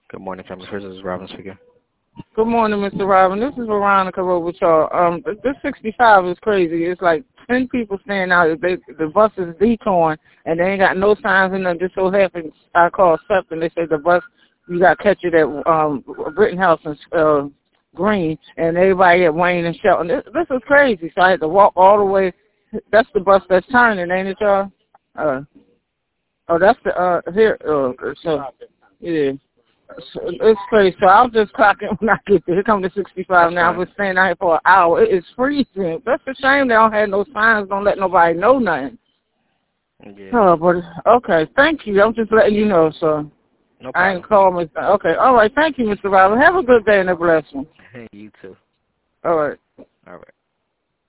Good morning, family. First, this is Robin speaking. Good morning, Mr. Robin. This is Veronica Robichaud. This 65 is crazy. It's like 10 people staying out. The bus is detouring, and they ain't got no signs in them. Just so happens I called SEP, and they said the bus, you got to catch it at Rittenhouse and Green, and everybody at Wayne and Shelton. This is crazy. So I had to walk all the way. That's the bus that's turning, ain't it, y'all? That's the, here, so, yeah. So it's crazy. So I'll just clock in when I get there. Here come the 65 now. I've been staying out here for an hour. It is freezing. That's a shame they don't have no signs. Don't let nobody know nothing. Yeah. Oh, but okay. Thank you. I'm just letting you know. So No problem. I ain't calling me. Okay. All right. Thank you, Mr. Robin. Have a good day and a blessing. You too. All right. All right.